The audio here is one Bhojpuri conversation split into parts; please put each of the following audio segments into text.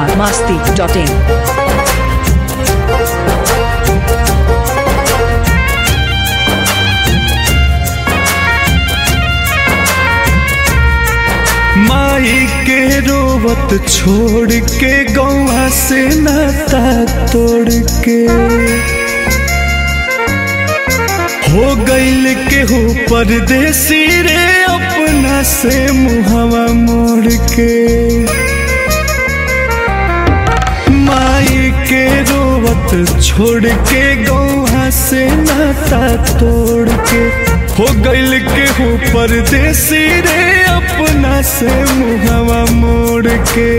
biharmasti.in। माई के रोवत छोड़ के गौवा से नाता तोड़ के हो गईल के हो परदेसी रे अपना से मुहवा मोड़ के। माई के रोवत छोड़ के गौवा से नाता तोड़ के हो गईल के हो परदेसी रे अपना से मुहवा मोड़ के।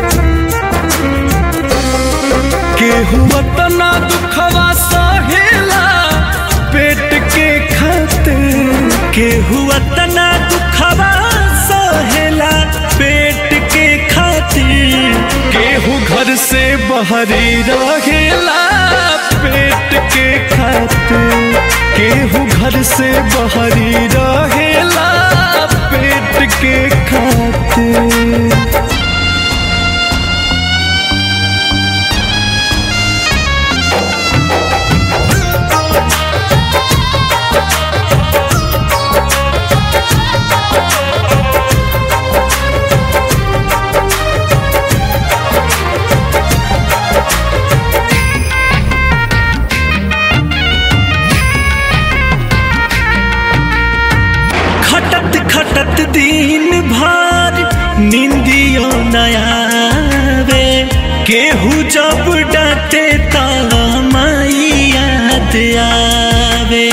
हुआ तना दुखवा सहेला पेट के खातिर के हुआ तना दुखवा सहेला पेट के खातिर केहू घर से बहरी रहेला पेट के खातिर केहू घर से बहरी रहेला पेट के खातिर। खटत दिन भर निंदियो नयावे केहू जब डांटे त माई याद आवे।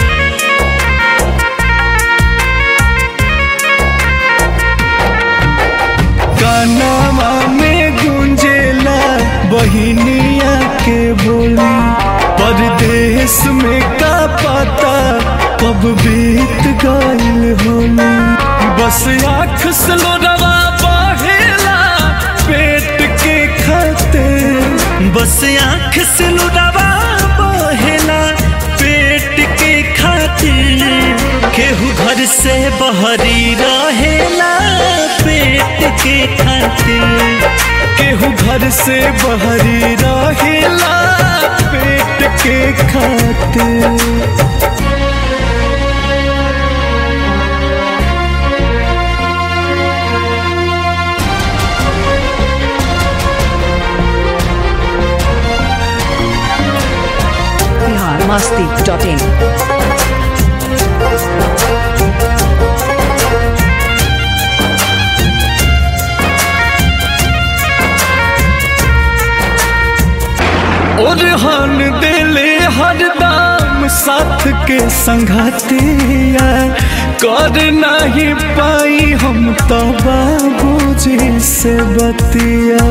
कानवा में गुंजेला बहिनिया के बोली परदेश में का पता कब बीत गईल होली। बस आँख से लोरवा बहेला पेट के खातिर बस आँख से लोरवा बहेला पेट के खातिर केहू घर से बहरी रहेला पेट के खातिर केहू घर से बहरी रहेला पेट के खातिर। biharmasti.in। ओरहन दिले हरदम साथ के संगतिया कर नहीं पाई हम तो बाबूजी से बतिया।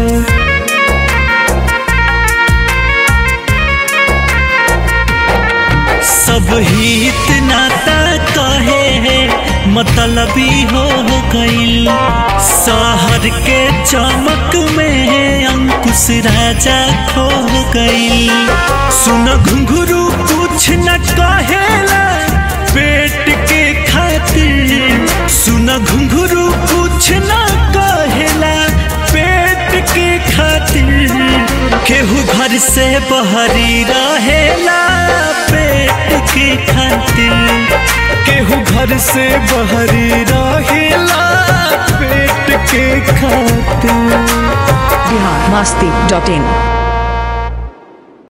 सब हित नाता कहे मतलबी हो गईल शहर के चमक में अंकुश राजा खो गईल। सुन घुंघरू कुछ न कहेला पेट के खातिर सुन घुंघरू कुछ न कहेला पेट के खातिर केहू घर से बहरी रहेला पेट के खातिर केहू घर से बहरी रहेला पेट के खातिर। biharmasti.in।